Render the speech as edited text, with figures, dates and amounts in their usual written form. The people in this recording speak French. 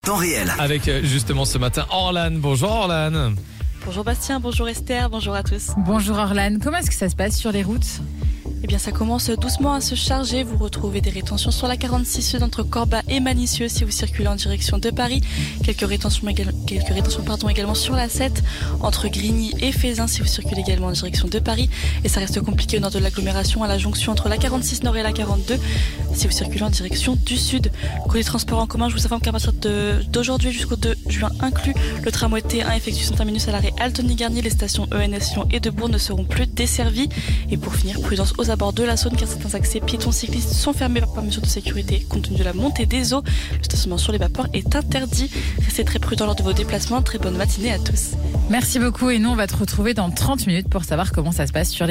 temps réel. Avec justement ce matin Orlan. Bonjour Orlan. Bonjour Bastien, bonjour Esther, bonjour à tous. Bonjour Orlan, comment est-ce que ça se passe sur les routes ? Eh bien ça commence doucement à se charger, vous retrouvez des rétentions sur la 46 sud entre Corba et Manicieux si vous circulez en direction de Paris. Quelques rétentions également sur la 7 entre Grigny et Fézin si vous circulez également en direction de Paris. Et ça reste compliqué au nord de l'agglomération à la jonction entre la 46 nord et la 42 si vous circulez en direction du sud. Côté transport en commun, je vous informe qu'à partir d'aujourd'hui jusqu'au 2 juin inclus, le tramway T1 effectue son terminus à l'arrêt Altony-Garnier. Les stations ENS Lyon et de Bourg ne seront plus desservies. Et pour finir, prudence aux abords de la Saône car certains accès piétons cyclistes sont fermés par mesure de sécurité compte tenu de la montée des eaux. Le stationnement sur les vapeurs est interdit. Restez très prudents lors de vos déplacements. Très bonne matinée à tous. Merci beaucoup et nous on va te retrouver dans 30 minutes pour savoir comment ça se passe sur les